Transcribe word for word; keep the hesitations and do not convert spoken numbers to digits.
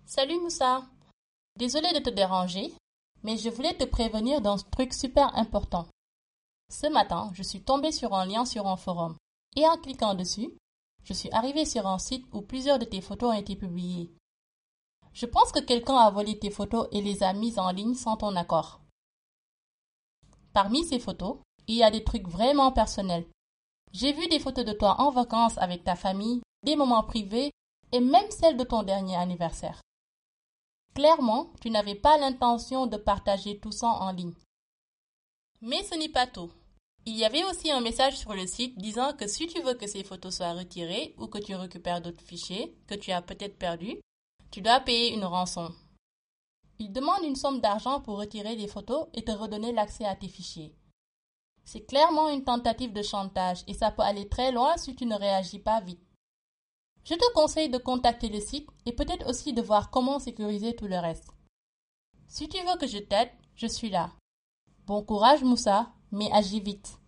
Salut Moussa, désolé de te déranger, mais je voulais te prévenir d'un truc super important. Ce matin, je suis tombée sur un lien sur un forum et en cliquant dessus, je suis arrivée sur un site où plusieurs de tes photos ont été publiées. Je pense que quelqu'un a volé tes photos et les a mises en ligne sans ton accord. Parmi ces photos, il y a des trucs vraiment personnels. J'ai vu des photos de toi en vacances avec ta famille, des moments privés et même celles de ton dernier anniversaire. Clairement, tu n'avais pas l'intention de partager tout ça en ligne. Mais ce n'est pas tout. Il y avait aussi un message sur le site disant que si tu veux que ces photos soient retirées ou que tu récupères d'autres fichiers que tu as peut-être perdus, tu dois payer une rançon. Il demande une somme d'argent pour retirer les photos et te redonner l'accès à tes fichiers. C'est clairement une tentative de chantage et ça peut aller très loin si tu ne réagis pas vite. Je te conseille de contacter le site et peut-être aussi de voir comment sécuriser tout le reste. Si tu veux que je t'aide, je suis là. Bon courage Moussa, mais agis vite.